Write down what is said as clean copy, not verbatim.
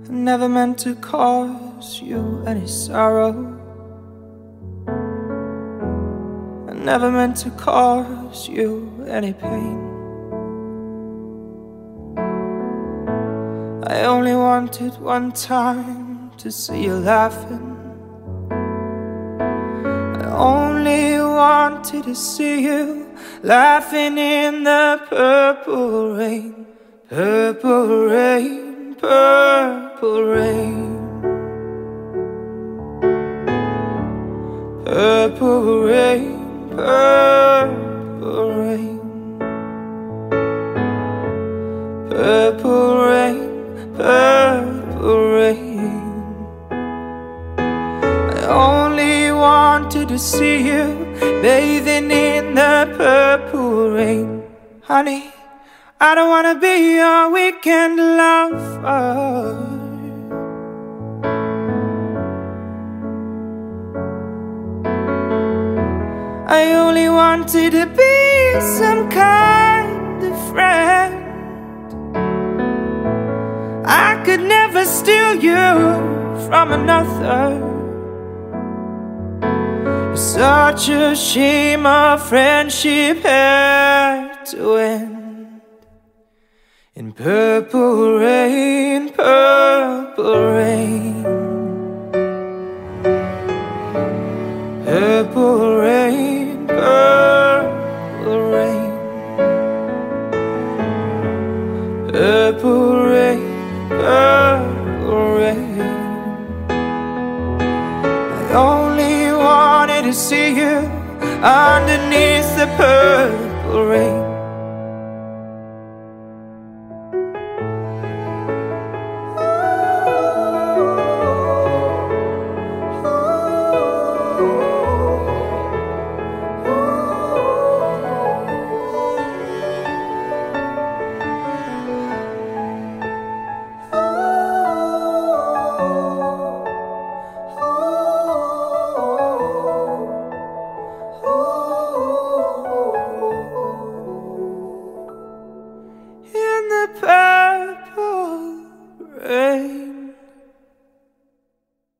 I never meant to cause you any sorrow. I never meant to cause you any pain. I only wanted one time to see you laughing. I only wanted to see you laughing in the purple rain. Purple rain, purple rain. Purple rain, purple rain. Purple rain, purple rain. I only wanted to see you bathing in the purple rain. Honey, I don't wanna be your weekend lover. I only wanted to be some kind of friend. I could never steal you from another. It's such a shame our friendship had to end. In purple rain, purple rain. Purple rain, purple rain. Purple rain, purple rain. I only wanted to see you underneath the purple rain.